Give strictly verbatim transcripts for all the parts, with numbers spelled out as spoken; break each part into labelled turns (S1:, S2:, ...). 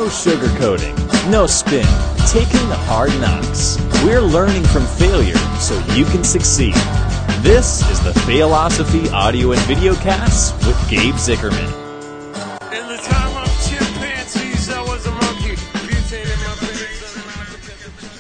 S1: No sugarcoating, no spin, taking the hard knocks. We're learning from failure so you can succeed. This is the Failosophy audio and video cast with Gabe Zickerman.
S2: In the time of chimpanzees, I was a monkey. Butane in my veins.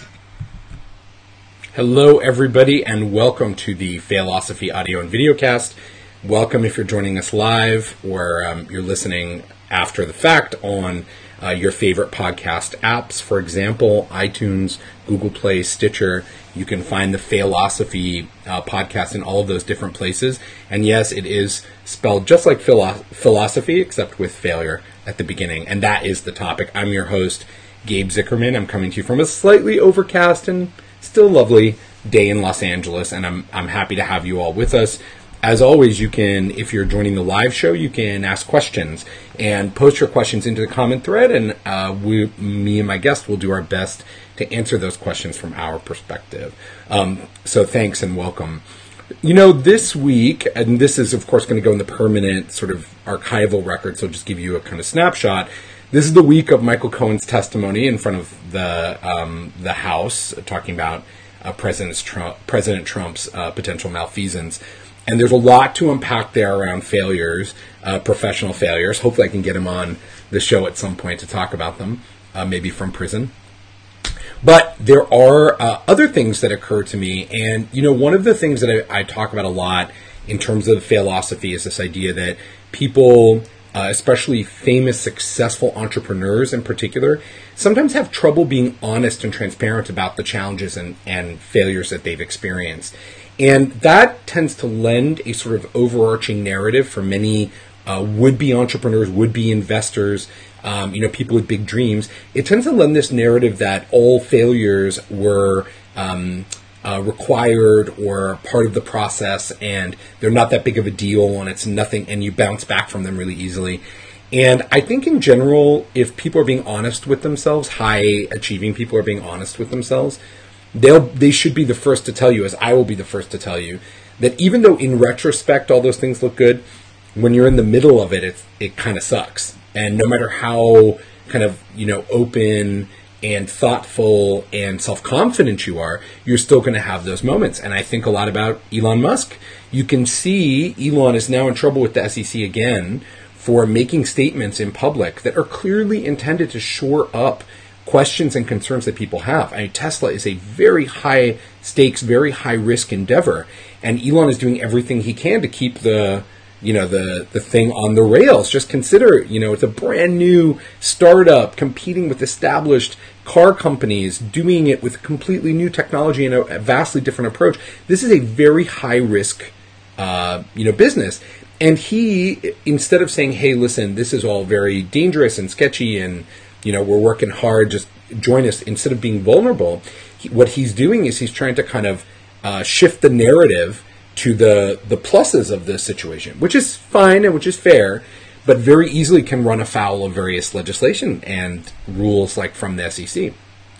S3: Hello, everybody, and welcome to the Failosophy audio and video cast. Welcome if you're joining us live or um, you're listening after the fact on uh, your favorite podcast apps. For example, iTunes, Google Play, Stitcher. You can find the Failosophy uh, podcast in all of those different places. And yes, it is spelled just like philo- philosophy, except with failure at the beginning. And that is the topic. I'm your host, Gabe Zickerman. I'm coming to you from a slightly overcast and still lovely day in Los Angeles. And I'm I'm happy to have you all with us. As always, you can, if you're joining the live show, you can ask questions and post your questions into the comment thread, and uh, we, me and my guest will do our best to answer those questions from our perspective. Um, so thanks and welcome. You know, this week, and this is, of course, going to go in the permanent sort of archival record, so I'll just give you a kind of snapshot. This is the week of Michael Cohen's testimony in front of the um, the House, talking about uh, President, Trump, President Trump's uh, potential malfeasance. And there's a lot to unpack there around failures, uh, professional failures. Hopefully I can get him on the show at some point to talk about them, uh, maybe from prison. But there are uh, other things that occur to me. And, you know, one of the things that I, I talk about a lot in terms of Failosophy is this idea that people, uh, especially famous, successful entrepreneurs in particular, sometimes have trouble being honest and transparent about the challenges and, and failures that they've experienced. And that tends to lend a sort of overarching narrative for many uh, would-be entrepreneurs, would-be investors, um, you know, people with big dreams. It tends to lend this narrative that all failures were um, uh, required or part of the process, and they're not that big of a deal, and it's nothing, and you bounce back from them really easily. And I think in general, if people are being honest with themselves, high-achieving people are being honest with themselves, They'll, they should be the first to tell you, as I will be the first to tell you, that even though in retrospect all those things look good, when you're in the middle of it, it, it kind of sucks. And no matter how kind of, you know, open and thoughtful and self-confident you are, you're still going to have those moments. And I think a lot about Elon Musk. You can see Elon is now in trouble with the S E C again for making statements in public that are clearly intended to shore up questions and concerns that people have. I mean, Tesla is a very high stakes, very high risk endeavor, and Elon is doing everything he can to keep the, you know, the the thing on the rails. Just consider, you know, it's a brand new startup competing with established car companies, doing it with completely new technology and a vastly different approach. This is a very high risk, uh, you know, business. And he, instead of saying, "Hey, listen, this is all very dangerous and sketchy, and you know, we're working hard, just join us," instead of being vulnerable, he, what he's doing is he's trying to kind of uh, shift the narrative to the, the pluses of the situation, which is fine and which is fair, but very easily can run afoul of various legislation and rules like from the S E C.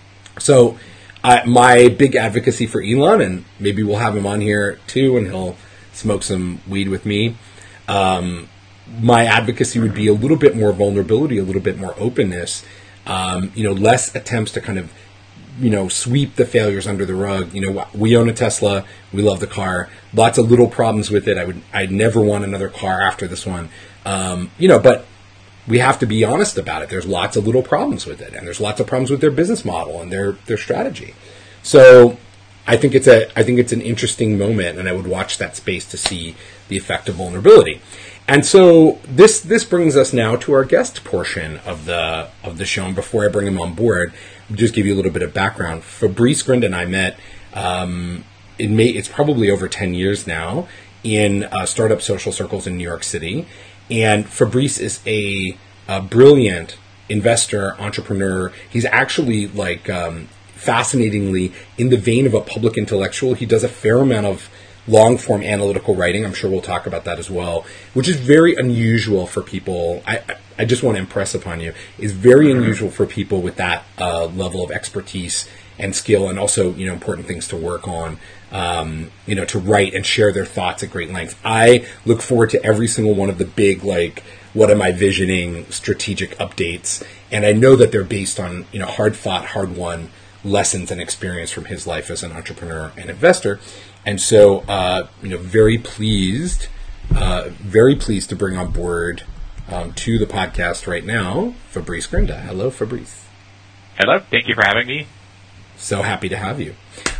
S3: So uh, my big advocacy for Elon, and maybe we'll have him on here too, and he'll smoke some weed with me, um, my advocacy would be a little bit more vulnerability, a little bit more openness, um, you know, less attempts to kind of, you know, sweep the failures under the rug. You know, we own a Tesla. We love the car. Lots of little problems with it. I would, I'd never want another car after this one. Um, you know, but we have to be honest about it. There's lots of little problems with it, and there's lots of problems with their business model and their, their strategy. So I think it's a, I think it's an interesting moment, and I would watch that space to see the effect of vulnerability. And so this this brings us now to our guest portion of the of the show. And before I bring him on board, I'll just give you a little bit of background. Fabrice Grind and I met. Um, it may it's probably over ten years now in uh, startup social circles in New York City. And Fabrice is a, a brilliant investor, entrepreneur. He's actually like um, fascinatingly in the vein of a public intellectual. He does a fair amount of long-form analytical writing. I'm sure we'll talk about that as well, which is very unusual for people. I, I just want to impress upon you, is very unusual for people with that uh, level of expertise and skill, and also, you know, important things to work on, um, you know, to write and share their thoughts at great length. I look forward to every single one of the big, like, what am I visioning strategic updates. and I know that they're based on, you know, hard-fought, hard-won lessons and experience from his life as an entrepreneur and investor. And so, uh, you know, very pleased, uh, very pleased to bring on board um, to the podcast right now, Fabrice Grinda. Hello, Fabrice.
S4: Hello. Thank you for having me.
S3: So happy to have you.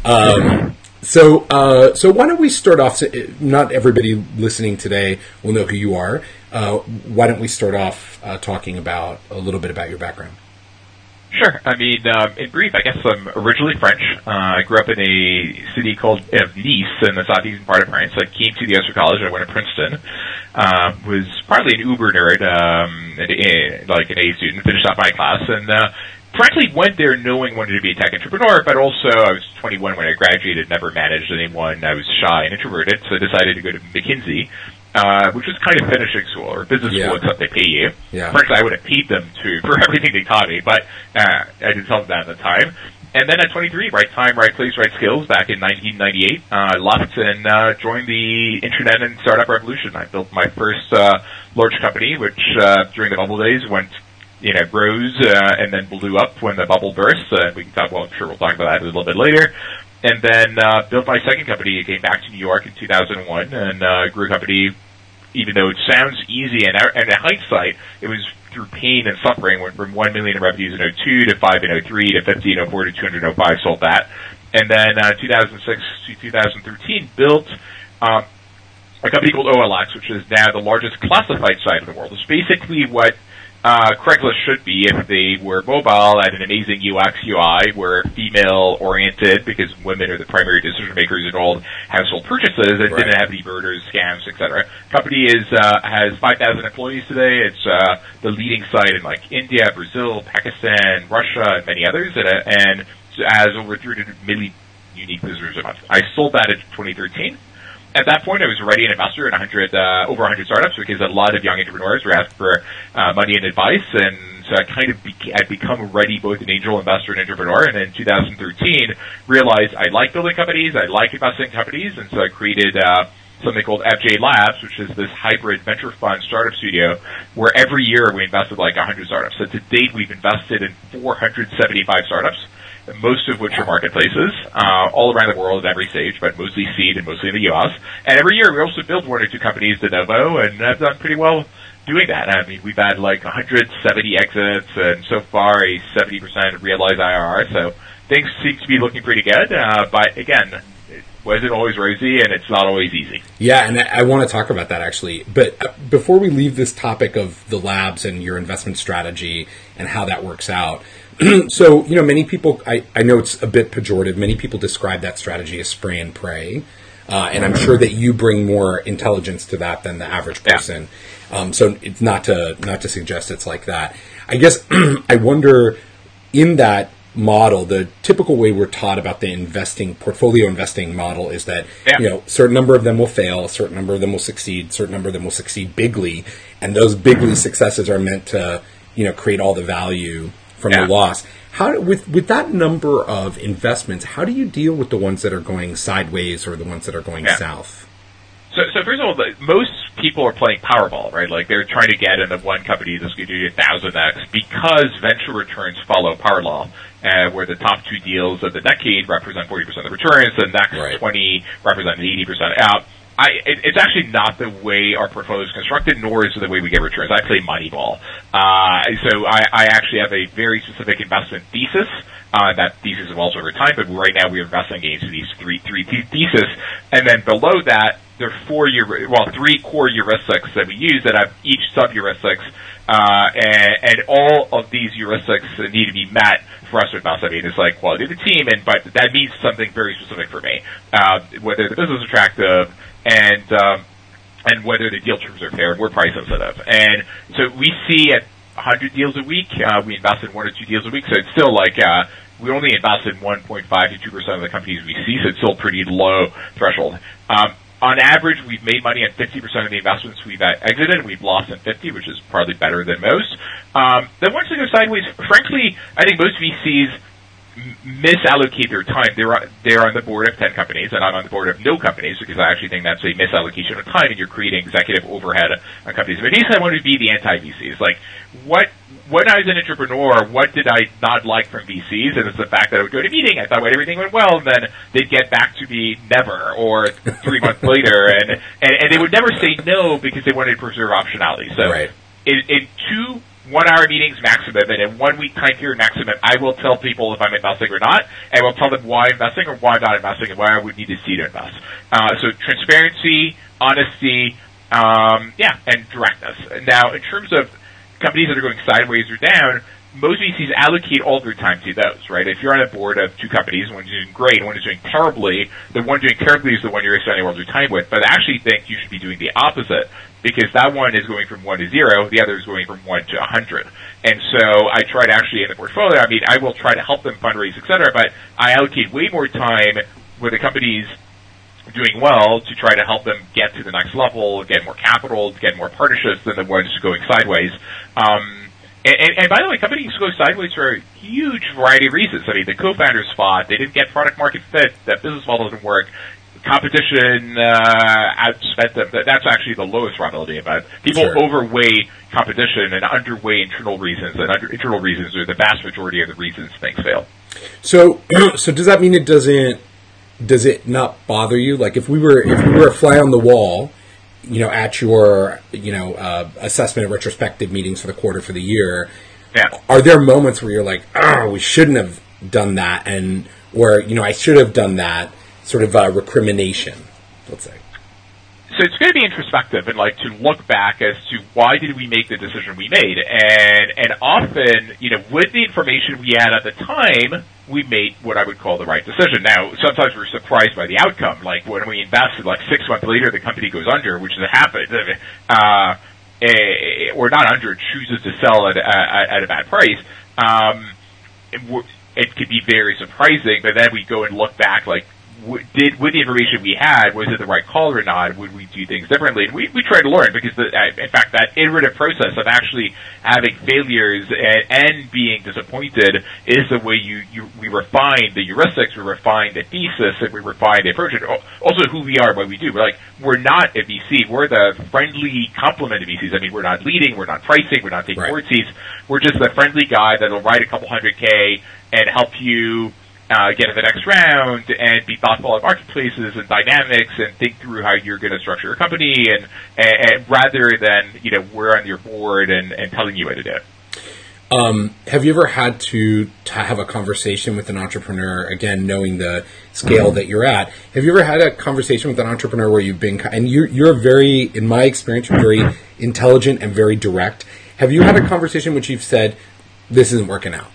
S3: Um, so, uh, so why don't we start off? Not everybody listening today will know who you are. Uh, why don't we start off uh, talking about a little bit about your background?
S4: Sure. I mean, um, in brief, I guess I'm originally French. Uh, I grew up in a city called uh, Nice in the southeastern part of France. I came to the U S for college. I went to Princeton. Uh, was probably an uber nerd, um, an A, like an A student. Finished up my class, and uh, frankly went there knowing I wanted to be a tech entrepreneur. But also, I was twenty-one when I graduated. Never managed anyone. I was shy and introverted, so I decided to go to McKinsey. Uh, which was kind of finishing school or business
S3: yeah.
S4: school, except they pay you.
S3: Yeah.
S4: Frankly, I would have paid them to for everything they taught me, but uh, I didn't tell them that at the time. And then at twenty-three, right time, right place, right skills, back in nineteen ninety-eight, I uh, left and uh, joined the internet and startup revolution. I built my first uh, large company, which uh, during the bubble days went, you know, rose uh, and then blew up when the bubble burst. Uh, we can talk. Well, I'm sure we'll talk about that a little bit later. And then uh, built my second company. Came back to New York in two thousand one and uh, grew a company. Even though it sounds easy, and, and in hindsight, it was through pain and suffering. Went from one million in revenues in oh two to five in oh three to fifty in oh four to two hundred in oh five. Sold that, and then uh, two thousand six to two thousand thirteen built um, a company called O L X, which is now the largest classified site in the world. It's basically what uh, Craigslist should be if they were mobile, had an amazing U X U I, were female oriented because women are the primary decision makers in all household purchases, and
S3: right.
S4: didn't have any murders, scams, et cetera. Company is uh, has five thousand employees today. It's uh, the leading site in like India, Brazil, Pakistan, Russia, and many others, and, uh, and has over three hundred million unique visitors a month. I sold that in twenty thirteen. At that point, I was already an investor in one hundred, uh, over one hundred startups because a lot of young entrepreneurs were asking for uh, money and advice, and so I kind of beca- I'd become already both an angel investor and entrepreneur. And in two thousand thirteen, realized I like building companies, I like investing in companies, and so I created uh, something called F J Labs, which is this hybrid venture fund startup studio where every year we invested like one hundred startups. So to date, we've invested in four hundred seventy-five startups. Most of which are marketplaces, uh, all around the world at every stage, but mostly seed and mostly in the U S. And every year we also build one or two companies de novo, and I've done pretty well doing that. I mean, we've had like one hundred seventy exits, and so far a seventy percent realized I R R, so things seem to be looking pretty good. Uh, but again, it wasn't always rosy, and it's not always easy.
S3: Yeah, and I, I want to talk about that actually. But uh, before we leave this topic of the labs and your investment strategy and how that works out, so, you know, many people, I, I know it's a bit pejorative, many people describe that strategy as spray and pray, uh, and I'm sure that you bring more intelligence to that than the average person. Yeah. Um, so it's not to not to suggest it's like that. I guess I wonder, in that model, the typical way we're taught about the investing, portfolio investing model is that, yeah. you know, a certain number of them will fail, a certain number of them will succeed, a certain number of them will succeed bigly, and those bigly successes are meant to, you know, create all the value from yeah. the loss. How with with that number of investments, how do you deal with the ones that are going sideways or the ones that are going yeah. south?
S4: So, so first of all, the, most people are playing Powerball, right? Like they're trying to get in the one company that's going to do a thousand x because venture returns follow power law, uh, where the top two deals of the decade represent forty percent of the returns, the next right. twenty represent eighty percent out. I, it, it's actually not the way our portfolio is constructed, nor is it the way we get returns. I play Moneyball. Uh, so I, I actually have a very specific investment thesis. Uh, that thesis evolves over time, but right now we are investing into these three, three theses. And then below that, there are four, well, three core heuristics that we use that have each sub-heuristics, uh, and, and all of these heuristics need to be met for us to invest. I mean, it's like quality of the team, and but that means something very specific for me. Uh, whether the business is attractive, and um, and whether the deal terms are fair, and we're price sensitive. And so we see at one hundred deals a week, uh, we invest in one or two deals a week, so it's still like uh, we only invest in one point five to two percent of the companies we see, so it's still pretty low threshold. Um, on average, we've made money on fifty percent of the investments we've exited, and we've lost on fifty, which is probably better than most. Um, then once they go sideways, frankly, I think most V Cs misallocate their time. They're they're on the board of ten companies, and I'm on the board of no companies because I actually think that's a misallocation of time, and you're creating executive overhead on companies. But basically, I wanted to be the anti-V Cs. Like, what when I was an entrepreneur, what did I not like from V Cs? And it's the fact that I would go to a meeting, I thought everything went well, and then they'd get back to me never, or three months later, and, and and they would never say no because they wanted to preserve optionality. So,
S3: right.
S4: in, in two one-hour meetings maximum, and in one-week time period maximum, I will tell people if I'm investing or not, and I will tell them why I'm investing or why I'm not investing and why I would need to see to invest. Uh, so transparency, honesty, um, yeah, and directness. Now, in terms of companies that are going sideways or down, most V Cs allocate all their time to those, right? If you're on a board of two companies, one is doing great, one is doing terribly, the one doing terribly is the one you're spending all your time with. But I actually think you should be doing the opposite, because that one is going from one to zero, the other is going from one to a hundred. And so I try to actually, in the portfolio, I mean, I will try to help them fundraise, et cetera, but I allocate way more time with the companies doing well to try to help them get to the next level, get more capital, get more partnerships than the ones going sideways. Um, and, and, and by the way, companies go sideways for a huge variety of reasons. I mean, the co-founders fought, they didn't get product market fit, that business model didn't work, competition uh, outspent them. That's actually the lowest probability about it. People
S3: Sure.
S4: overweigh competition and underweigh internal reasons, and under, internal reasons are the vast majority of the reasons things fail.
S3: So, so does that mean it doesn't? Does it not bother you? Like, if we were if we were a fly on the wall, you know, at your you know uh, assessment and retrospective meetings for the quarter, for the year,
S4: Yeah.
S3: are there moments where you're like, oh, we shouldn't have done that, and or you know, I should have done that, sort of uh, recrimination, let's say?
S4: So it's going to be introspective and like to look back as to why did we make the decision we made, and and often, you know, with the information we had at the time, we made what I would call the right decision. Now, sometimes we're surprised by the outcome, like when we invested, like six months later, the company goes under, which has happened, uh, eh, or not under, chooses to sell at, at, at a bad price. Um, it, it could be very surprising, but then we go and look back, like, did with the information we had, was it the right call or not? Would we do things differently? And we we try to learn, because the, in fact that iterative process of actually having failures and, and being disappointed is the way you, you we refine the heuristics, we refine the thesis, and we refine the approach, and also who we are, what we do. We're like we're not a V C, we're the friendly complement of V Cs. I mean, we're not leading, we're not pricing, we're not taking
S3: Right.
S4: board seats. We're just the friendly guy that'll write a couple hundred K and help you Uh, get to the next round and be thoughtful at marketplaces and dynamics and think through how you're going to structure your company, and, and, and rather than, you know, we're on your board and, and telling you what to do.
S3: Um, have you ever had to, to have a conversation with an entrepreneur, again, knowing the scale that you're at? Have you ever had a conversation with an entrepreneur where you've been, and you're, you're very, in my experience, you're very intelligent and very direct. Have you had a conversation which you've said, this isn't working out?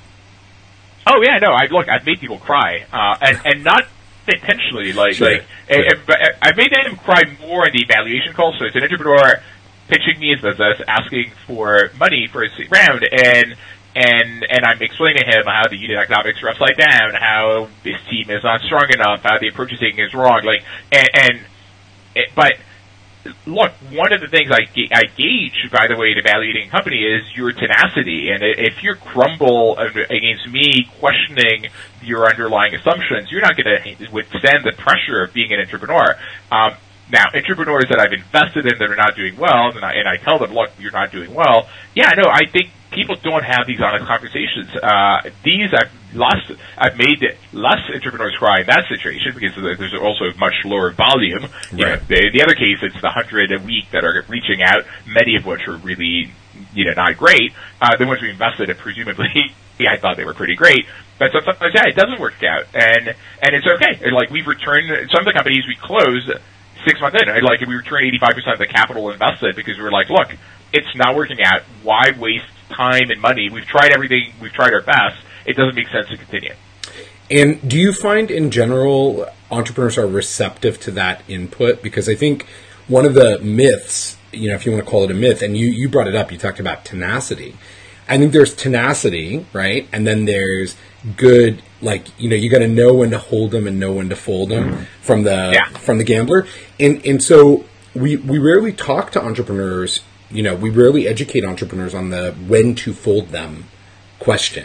S4: Oh yeah, no. I look. I've made people cry, uh, and and not intentionally. Like
S3: Sure.
S4: like, and, and, but I've made them cry more in the evaluation call. So it's an entrepreneur pitching me his business, asking for money for his round, and and and I'm explaining to him how the unit economics are upside down, how his team is not strong enough, how the purchasing is wrong. Like and, and it, but. Look, one of the things I, ga- I gauge, by the way, in evaluating a company is your tenacity. And if you crumble against me questioning your underlying assumptions, you're not going to withstand the pressure of being an entrepreneur. Um, now, entrepreneurs that I've invested in that are not doing well, and I, and I tell them, look, you're not doing well. Yeah, no, I think people don't have these honest conversations. Uh, these I've lost, I've made less entrepreneurs cry in that situation because there's also much lower volume. You
S3: Right.
S4: know, the, the other case, it's the hundred a week that are reaching out, many of which are really, you know, not great. Uh, the ones we invested in, presumably, I thought they were pretty great. But sometimes, yeah, it doesn't work out, and and it's okay. And, like, we've returned some of the companies we closed six months in. And, like, we returned eighty-five percent of the capital invested because we were like, look, it's not working out. Why waste time and money? We've tried everything. We've tried our best. It doesn't make sense to continue.
S3: And do you find in general entrepreneurs are receptive to that input? Because I think one of the myths, you know, if you want to call it a myth, and you, you brought it up, you talked about tenacity. I think there's tenacity, right? And then there's good, like, you know, you got to know when to hold them and know when to fold them from the
S4: Yeah.
S3: from the gambler. And and so we we rarely talk to entrepreneurs. You know, we rarely educate entrepreneurs on the when to fold them question.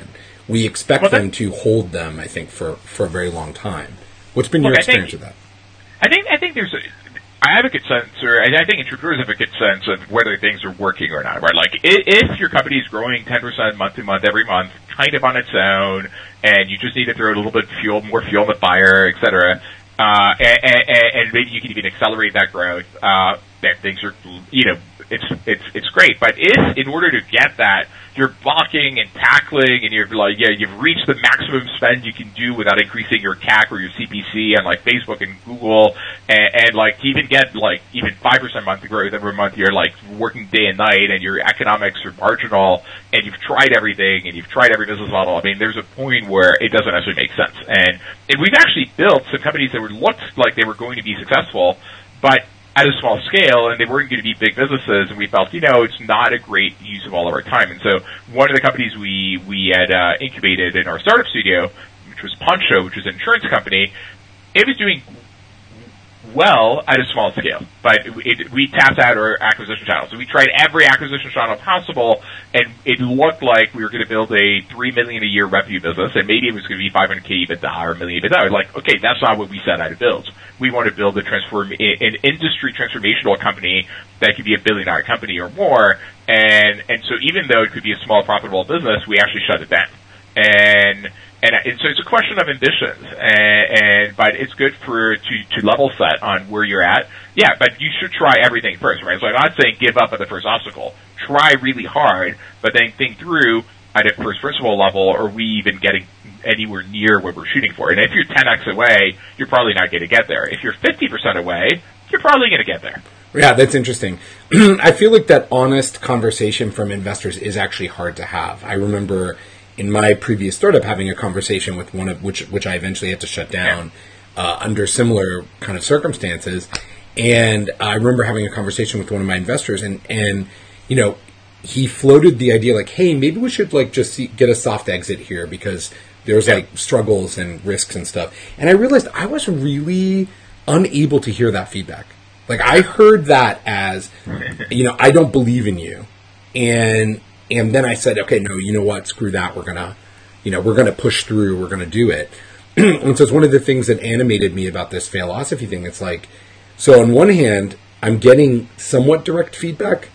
S3: we expect
S4: well, that,
S3: them to hold them, I think, for, for a very long time. What's been
S4: look,
S3: your
S4: I
S3: experience
S4: think,
S3: with that?
S4: I think I think there's a, I have a good sense, or I think entrepreneurs have a good sense of whether things are working or not, right? Like, if your company is growing ten percent month to month every month, kind of on its own, and you just need to throw a little bit of fuel, more fuel on the fire, et cetera, uh, and, and, and maybe you can even accelerate that growth, uh, then things are, you know, it's, it's, it's great. But if, in order to get that, you're blocking and tackling, and you're like, yeah, you've reached the maximum spend you can do without increasing your C A C or your C P C on like Facebook and Google, and, and like to even get like even five percent month growth every month, you're like working day and night, and your economics are marginal, and you've tried everything, and you've tried every business model. I mean, there's a point where it doesn't actually make sense, and and we've actually built some companies that were looked like they were going to be successful, but at a small scale, and they weren't going to be big businesses, and we felt, you know, it's not a great use of all of our time. And so one of the companies we, we had uh, incubated in our startup studio, which was Poncho, which was an insurance company, it was doing well at a small scale, but it, we tapped out our acquisition channel. So we tried every acquisition channel possible, and it looked like we were going to build a three million dollars a year revenue business, and maybe it was going to be five hundred K EBITDA or a million EBITDA. I was like, okay, that's not what we set out to build. We want to build a transform, an industry transformational company that could be a billion dollar company or more, and, and so even though it could be a small profitable business, we actually shut it down. And And, and so it's a question of ambitions, and, and but it's good for to, to level set on where you're at. Yeah, but you should try everything first, right? So I'm not saying give up at the first obstacle. Try really hard, but then think through at a first principle level, are we even getting anywhere near what we're shooting for? And if you're ten x away, you're probably not going to get there. If you're fifty percent away, you're probably going to get there.
S3: Yeah, that's interesting. I feel like that honest conversation from investors is actually hard to have. I remember in my previous startup having a conversation with one of which which I eventually had to shut down uh, under similar kind of circumstances. And I remember having a conversation with one of my investors, and, and you know, he floated the idea like, hey, maybe we should like just see, get a soft exit here because there's like struggles and risks and stuff. And I realized I was really unable to hear that feedback. Like I heard that as, you know, I don't believe in you. And And then I said, okay, no, you know what? Screw that. We're going to, you know, we're going to push through. We're going to do it. And so it's one of the things that animated me about this Failosophy thing. It's like, so on one hand, I'm getting somewhat direct feedback.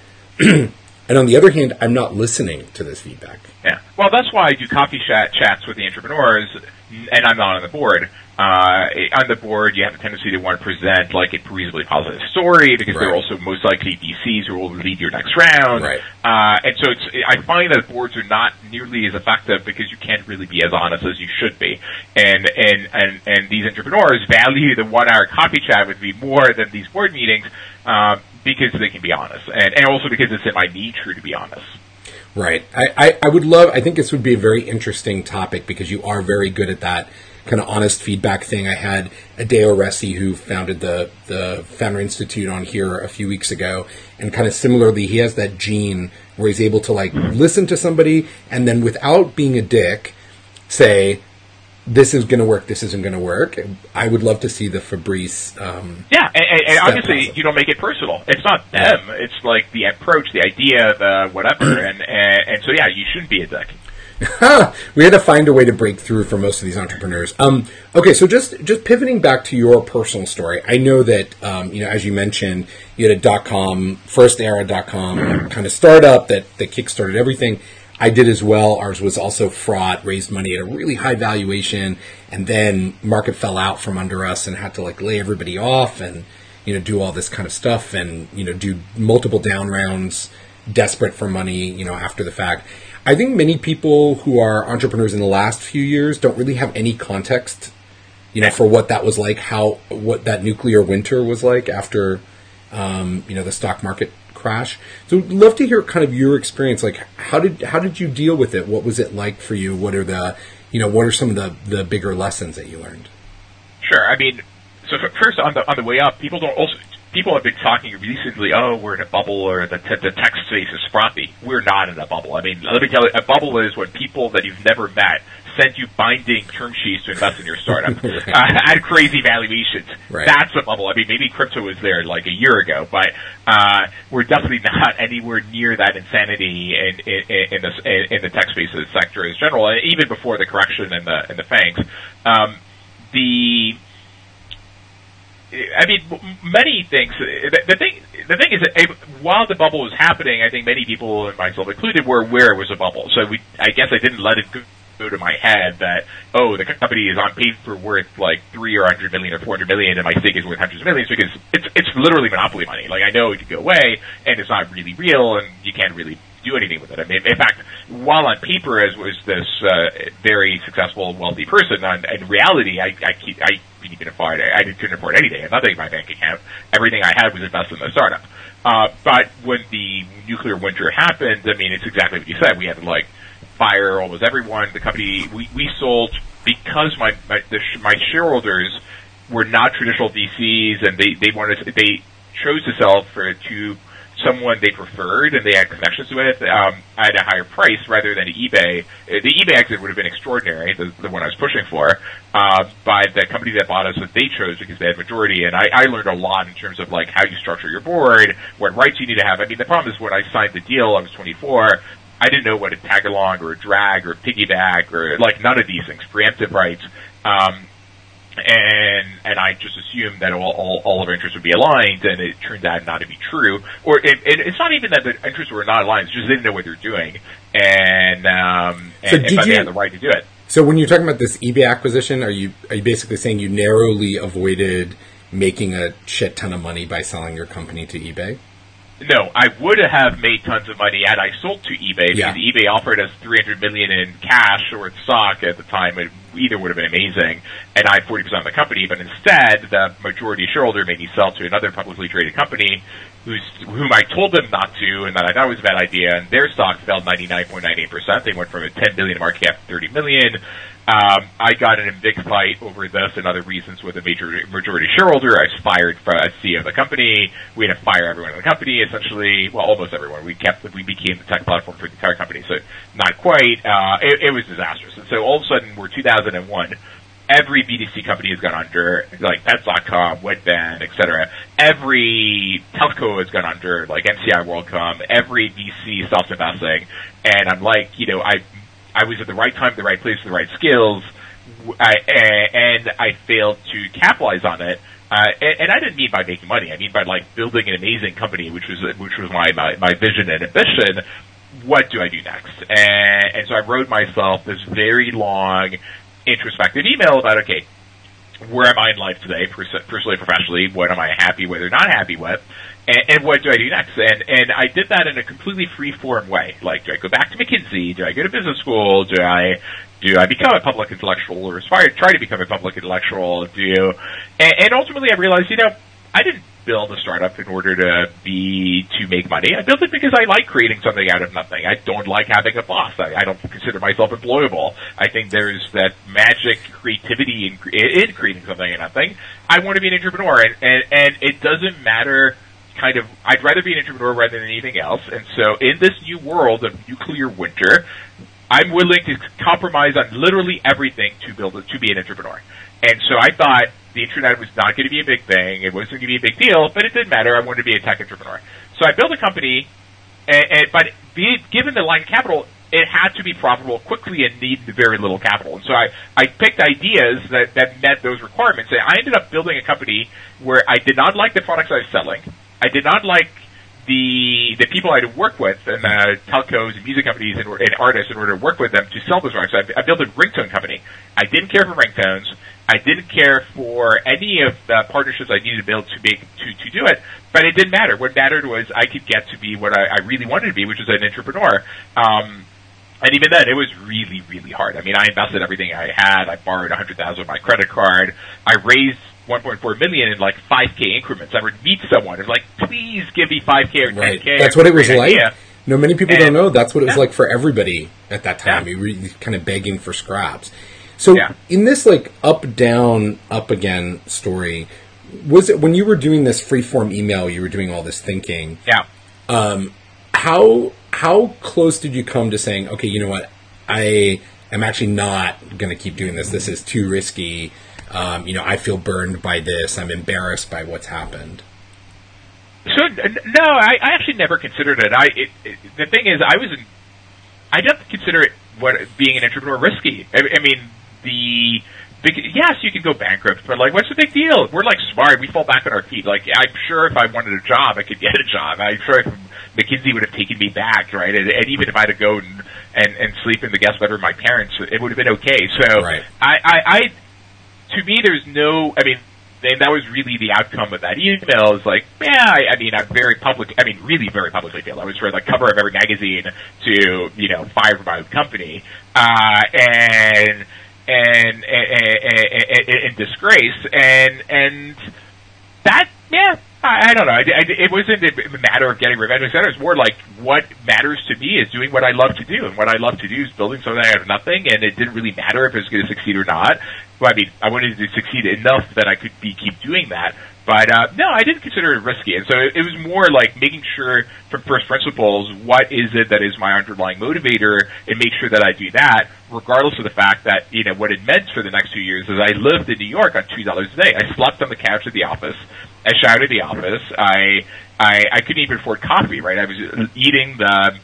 S3: And on the other hand, I'm not listening to this feedback.
S4: Yeah. Well, that's why I do coffee chat chats with the entrepreneurs, and I'm not on the board. Uh, on the board, you have a tendency to want to present like a reasonably positive story because right. they're also most likely V Cs who will lead your next round.
S3: Right.
S4: Uh, and so it's, I find that boards are not nearly as effective because you can't really be as honest as you should be. And, and, and, and these entrepreneurs value the one hour coffee chat with me more than these board meetings, uh, because they can be honest. And, and also because it's in my nature to be honest.
S3: Right. I, I, I would love, I think this would be a very interesting topic because you are very good at that kind of honest feedback thing. I had Adeo Resi, who founded the, the Founder Institute, on here a few weeks ago. And kind of similarly, he has that gene where he's able to like listen to somebody and then without being a dick, say, this is going to work, this isn't going to work. I would love to see the Fabrice. Um,
S4: yeah, and, and, and obviously process. You don't make it personal. It's not them. Yeah. It's like the approach, the idea, the whatever. and, and and so yeah, you shouldn't be a dick.
S3: We had to find a way to break through for most of these entrepreneurs. Um, okay, so just just pivoting back to your personal story, I know that um, you know, as you mentioned, you had a dot com, first era dot com kind of startup that that kickstarted everything. I did as well. Ours was also fraught, raised money at a really high valuation, and then market fell out from under us and had to like lay everybody off and, you know, do all this kind of stuff and, you know, do multiple down rounds, desperate for money, you know, after the fact. I think many people who are entrepreneurs in the last few years don't really have any context, you know, for what that was like, how, what that nuclear winter was like after, um, you know, the stock market crash. So I'd love to hear kind of your experience. Like, how did how did you deal with it? What was it like for you? What are the, you know, what are some of the, the bigger lessons that you learned?
S4: Sure. I mean, so first on the on the way up, people don't also people have been talking recently. Oh, we're in a bubble, or the the tech space is frothy. We're not in a bubble. I mean, let me tell you, a bubble is when people that you've never met send you binding term sheets to invest in your startup right. uh, at crazy valuations.
S3: Right.
S4: That's a bubble. I mean, maybe crypto was there like a year ago, but uh, we're definitely not anywhere near that insanity in, in, in, the, in the tech space of the sector as general, and even before the correction and the, and the FANGs. Um, the I mean, many things. The, the thing, the thing is, that while the bubble was happening, I think many people, and myself included, were aware it was a bubble. So we, I guess, I didn't let it go, go to my head that oh, the company is on paper worth like three or hundred million or four hundred million, and my stake is worth hundreds of millions because it's it's literally monopoly money. Like I know it could go away, and it's not really real, and you can't really do anything with it. I mean, in fact, while on paper as was this uh, very successful, wealthy person, on, in reality, I I, keep, I couldn't even afford I, I couldn't afford anything. I had nothing in my bank account. Everything I had was invested in the startup. Uh, but when the nuclear winter happened, I mean, it's exactly what you said. We had to like fire almost everyone. The company we, we sold because my my, the, my shareholders were not traditional V Cs, and they they wanted to, they chose to sell for to someone they preferred and they had connections with um, at a higher price rather than eBay. The eBay exit would have been extraordinary, the, the one I was pushing for, uh, but the company that bought us, that they chose because they had majority, and I, I learned a lot in terms of like how you structure your board, what rights you need to have. I mean, the problem is when I signed the deal, I was twenty-four, I didn't know what a tag along or a drag or a piggyback or like none of these things, preemptive rights. Um, And and I just assumed that all, all, all of our interests would be aligned, and it turned out not to be true. Or it, it, it's not even that the interests were not aligned; it's just they didn't know what they were doing, and um,
S3: so
S4: and,
S3: did
S4: but
S3: you,
S4: they had the right to do it.
S3: So when you're talking about this eBay acquisition, are you are you basically saying you narrowly avoided making a shit ton of money by selling your company to eBay?
S4: No, I would have made tons of money had I sold to eBay
S3: yeah.
S4: because eBay offered us three hundred million dollars in cash or stock at the time. It either would have been amazing, and I had forty percent of the company. But instead, the majority shareholder made me sell to another publicly traded company, who's whom I told them not to, and that I thought was a bad idea. And their stock fell ninety-nine point nine eight percent. They went from a ten billion dollars market cap to thirty million dollars. Um, I got in a big fight over this and other reasons with a major majority shareholder. I was fired from as C E O of the company. We had to fire everyone in the company, essentially. Well, almost everyone. We kept, we became the tech platform for the entire company, so not quite. Uh, it, it was disastrous. And so all of a sudden, we're two thousand one. Every B two C company has gone under, like Pets dot com, Wetvan, et cetera. Every telco has gone under, like M C I WorldCom. Every V C stopped investing. And I'm like, you know, I I was at the right time, the right place, the right skills, I, and I failed to capitalize on it. Uh, and, and I didn't mean by making money. I mean by like building an amazing company, which was which was my my, my vision and ambition. What do I do next? And, and so I wrote myself this very long, introspective email about, okay, where am I in life today, personally, professionally? What am I happy with or not happy with? And, and what do I do next? And and I did that in a completely free-form way. Like, do I go back to McKinsey? Do I go to business school? Do I do I become a public intellectual or aspire try to become a public intellectual? Do you, and, and ultimately I realized, you know, I didn't build a startup in order to be to make money. I built it because I like creating something out of nothing. I don't like having a boss. I, I don't consider myself employable. I think there's that magic creativity in, in creating something out of nothing. I want to be an entrepreneur, and, and, and it doesn't matter. Kind of, I'd rather be an entrepreneur rather than anything else. And so, in this new world of nuclear winter, I'm willing to compromise on literally everything to build a, to be an entrepreneur. And so, I thought the internet was not going to be a big thing. It wasn't going to be a big deal, but it didn't matter. I wanted to be a tech entrepreneur. So, I built a company, and, and but be, given the line of capital, it had to be profitable quickly and need very little capital. And so I, I picked ideas that, that met those requirements. And I ended up building a company where I did not like the products I was selling. I did not like the the people I had to work with, and uh, telcos and music companies and, and artists in order to work with them to sell those products. I, I built a ringtone company. I didn't care for ringtones. I didn't care for any of the partnerships I needed to build to make to, to do it. But it didn't matter. What mattered was I could get to be what I, I really wanted to be, which was an entrepreneur. Um, and even then, it was really, really hard. I mean, I invested everything I had. I borrowed one hundred thousand dollars on my credit card. I raised one point four million dollars in like five K increments. I would meet someone and like, please give me five K or ten K.
S3: Right. That's what it was like.
S4: Idea.
S3: No, many people
S4: and,
S3: don't know that's what it was
S4: yeah.
S3: like for everybody at that time.
S4: Yeah.
S3: You were kind of begging for scraps. So
S4: yeah.
S3: in this like up, down, up again story, was it when you were doing this free-form email, you were doing all this thinking?
S4: Yeah.
S3: Um, how how close did you come to saying, okay, you know what, I I'm actually not going to keep doing this. This is too risky. Um, you know, I feel burned by this. I'm embarrassed by what's happened.
S4: So no, I, I actually never considered it. I it, it, the thing is, I was in, I didn't consider it what being an entrepreneur risky. I, I mean, the big, yes, you can go bankrupt, but like, what's the big deal? We're like smart. We fall back on our feet. Like, I'm sure if I wanted a job, I could get a job. I'm sure if McKinsey would have taken me back, right? And, and even if I had to go and, and and sleep in the guest bedroom of my parents, it would have been okay. So,
S3: right.
S4: I, I, I, to me, there's no. I mean. And that was really the outcome of that email. Is like, yeah, I, I mean, I'm very public. I mean, really, very publicly failed. I was for the cover of every magazine to, you know, fire from my own company, uh, and and and, and, and, and disgrace, and and that, yeah, I, I don't know. I, I, it wasn't a matter of getting revenge. It was more like what matters to me is doing what I love to do, and what I love to do is building something out of nothing. And it didn't really matter if it was going to succeed or not. Well, I mean, I wanted to succeed enough that I could be keep doing that. But uh, no, I didn't consider it risky. And so it, it was more like making sure from first principles, what is it that is my underlying motivator, and make sure that I do that, regardless of the fact that, you know, what it meant for the next two years is I lived in New York on two dollars a day. I slept on the couch at the office. I showered at the office. I, I, I couldn't even afford coffee, right? I was eating the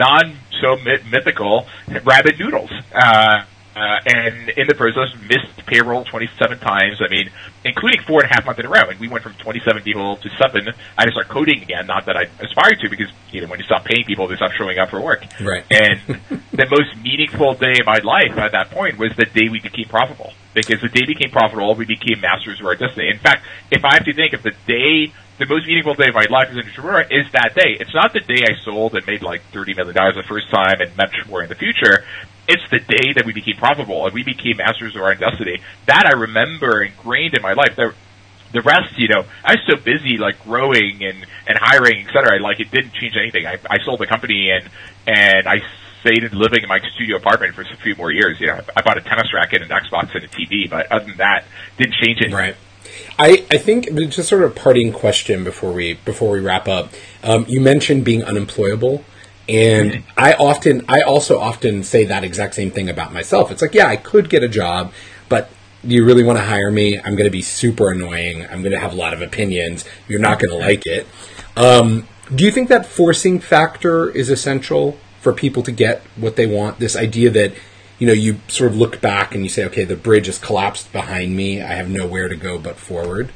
S4: non-so-mythical rabbit noodles. Uh Uh, and in the process, missed payroll twenty-seven times. I mean, including four and a half months in a row. And we went from twenty-seven people to seven. I had to start coding again. Not that I aspired to, because, you know, when you stop paying people, they stop showing up for work.
S3: Right.
S4: And the most meaningful day of my life at that point was the day we became profitable. Because the day we became profitable, we became masters of our destiny. In fact, if I have to think of the day, the most meaningful day of my life as an entrepreneur is that day. It's not the day I sold and made like thirty million dollars the first time and much more in the future. It's the day that we became profitable and we became masters of our own destiny. That I remember ingrained in my life. The, the rest, you know, I was so busy like growing and, and hiring, et cetera. Like, it didn't change anything. I, I sold the company and, and I stayed living in my studio apartment for a few more years. You know, I bought a tennis racket, an Xbox, and a T V, but other than that, didn't change it.
S3: Right. I, I think just sort of a parting question before we before we wrap up. Um, you mentioned being unemployable. And I often, I also often say that exact same thing about myself. It's like, yeah, I could get a job, but do you really want to hire me? I'm going to be super annoying. I'm going to have a lot of opinions. You're not going to like it. Um, do you think that forcing factor is essential for people to get what they want? This idea that, you know, you sort of look back and you say, okay, the bridge has collapsed behind me. I have nowhere to go but forward.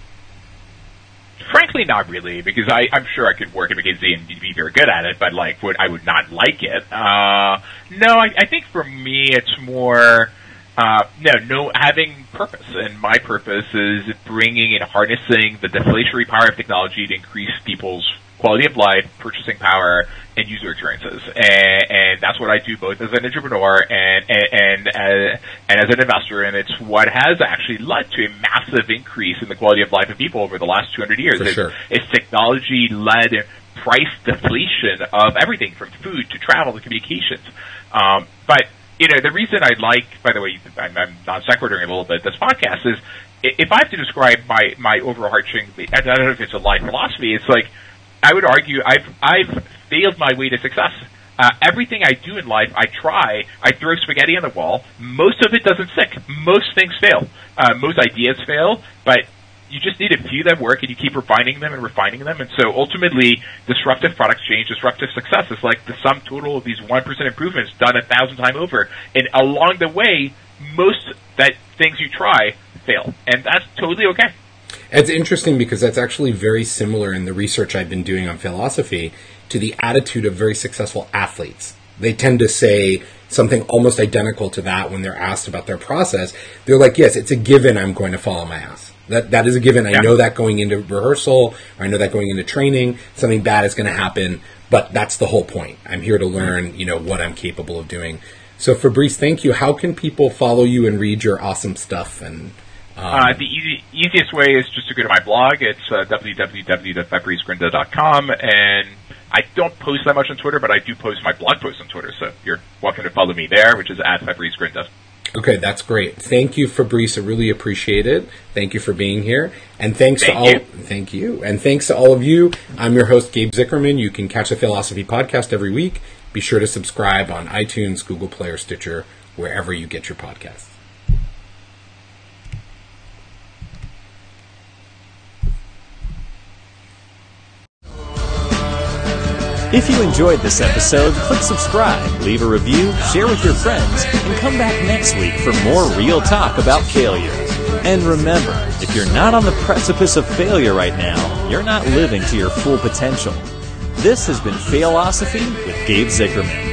S4: Frankly, not really, because I, I'm sure I could work at McKinsey and be very good at it, but like, would I would not like it. Uh, no, I, I think for me, it's more uh, no, no, having purpose, and my purpose is bringing and harnessing the deflationary power of technology to increase people's quality of life, purchasing power, and user experiences, and, and that's what I do both as an entrepreneur and and and, uh, and as an investor. And it's what has actually led to a massive increase in the quality of life of people over the last two hundred years.
S3: For
S4: it's,
S3: sure.
S4: it's technology-led price deflation of everything from food to travel to communications. Um, but you know, the reason I like, by the way, I'm, I'm non sequituring a little bit, this podcast is, if I have to describe my my overarching, I don't know if it's a life philosophy, it's like, I would argue I've I've failed my way to success. Uh, everything I do in life, I try. I throw spaghetti on the wall. Most of it doesn't stick. Most things fail. Uh, most ideas fail, but you just need a few that work, and you keep refining them and refining them. And so ultimately, disruptive product change, disruptive success is like the sum total of these one percent improvements done a thousand times over. And along the way, most that things you try fail, and that's totally okay.
S3: It's interesting because that's actually very similar in the research I've been doing on philosophy to the attitude of very successful athletes. They tend to say something almost identical to that when they're asked about their process. They're like, yes, it's a given I'm going to fall on my ass. That That is a given. I
S4: yeah.
S3: know that going into rehearsal, or I know that going into training, something bad is going to happen, but that's the whole point. I'm here to learn, you know, what I'm capable of doing. So Fabrice, thank you. How can people follow you and read your awesome stuff? And Um,
S4: uh, the easy, easiest way is just to go to my blog. It's uh, w w w dot fabrice grinda dot com, and I don't post that much on Twitter, but I do post my blog posts on Twitter, so you're welcome to follow me there, which is at Fabrice Grinda.
S3: Okay, that's great. Thank you, Fabrice. I really appreciate it. Thank you for being here, and thanks
S4: thank
S3: to all.
S4: You.
S3: Thank you, and thanks to all of you. I'm your host, Gabe Zickerman. You can catch the Philosophy Podcast every week. Be sure to subscribe on iTunes, Google Play, or Stitcher, wherever you get your podcasts.
S1: If you enjoyed this episode, click subscribe, leave a review, share with your friends, and come back next week for more real talk about failure. And remember, if you're not on the precipice of failure right now, you're not living to your full potential. This has been Failosophy with Gabe Zickerman.